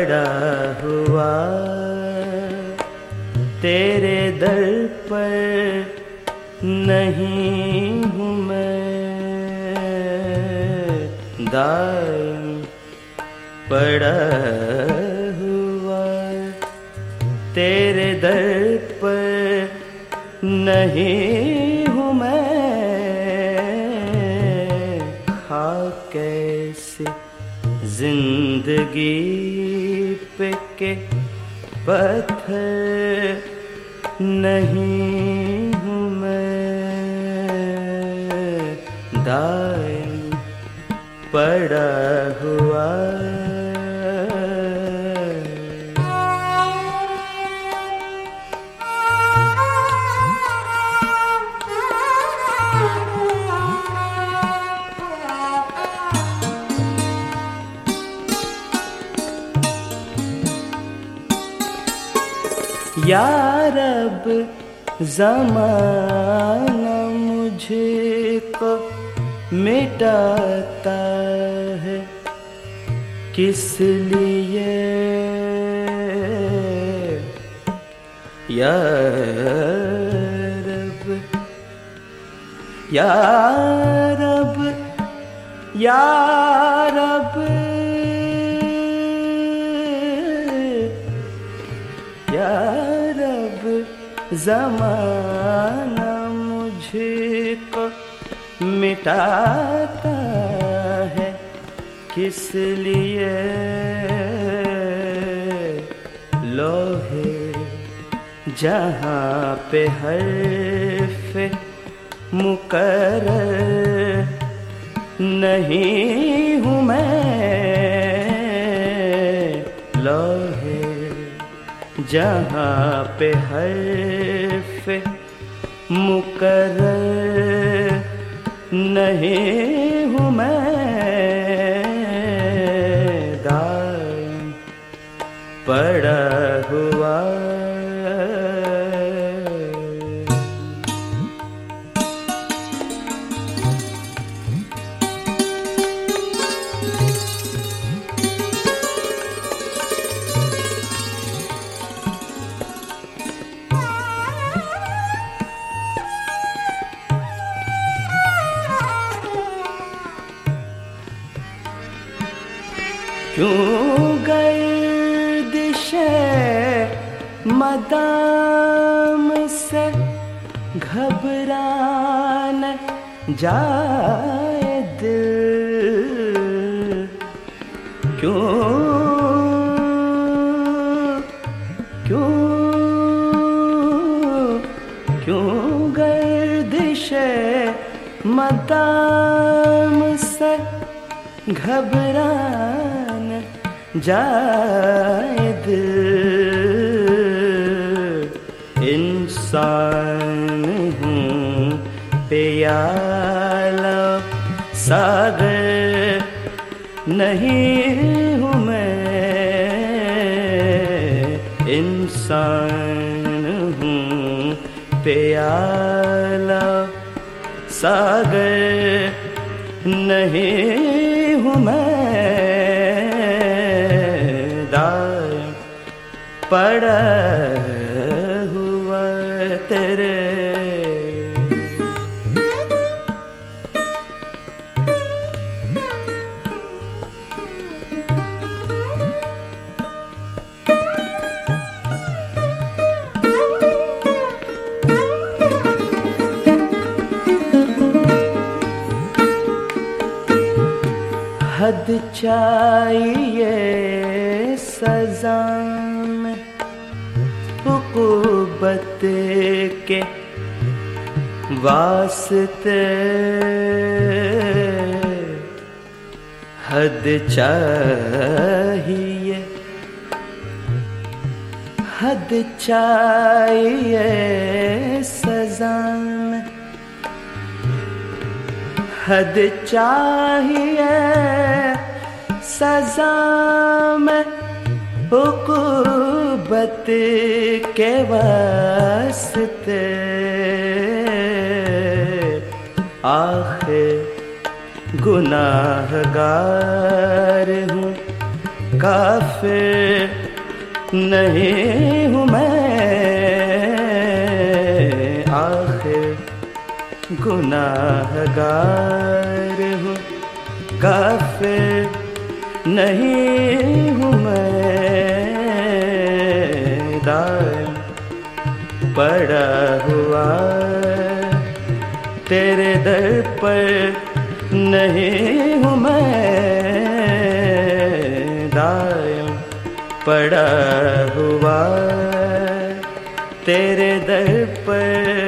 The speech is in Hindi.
पड़ा हुआ तेरे दर पर नहीं हूँ मैं, दायम पड़ा हुआ तेरे दर पर नहीं हूँ मैं। खा कैसे जिंदगी पे के पत्थर नहीं हूँ मैं, दायम पड़ा हुआ। या रब ज़माना मुझको मिटाता है किस लिए, या रब या रब या रब या रब ज़माना मुझको मिटाता है किस लिए। लोहे जहाँ पे हर्फ मुकर्रर नहीं हूँ मैं, लोहे जहाँ पे हर्फ मुकर्रर नहीं हूँ मैं, दायम पड़ा हुआ। क्यों गर्दिशे मदाम से घबरान जाए दिल, क्यों क्यों क्यों गर्दिशे मदाम से घबरान जाए दिल। इंसान हूँ प्याला सागर नहीं हूँ मैं, इंसान हूँ प्याला सागर नहीं हूँ मैं, दायम पड़ा हुआ तेरे। हद चाहिए सज़ा में उक़ूबत के वास्ते, हद चाहिए सज़ा में, हद चाहिए सज़ा में उक़ूबत के वास्ते। आखिर गुनाहगार हूँ काफिर नहीं हूँ मैं, आखिर गुनाहगार हूँ। काफिर नहीं हूँ मैं, दाम पड़ा हुआ तेरे दर पर नहीं हूँ मैं, दाम पड़ा हुआ तेरे दर पर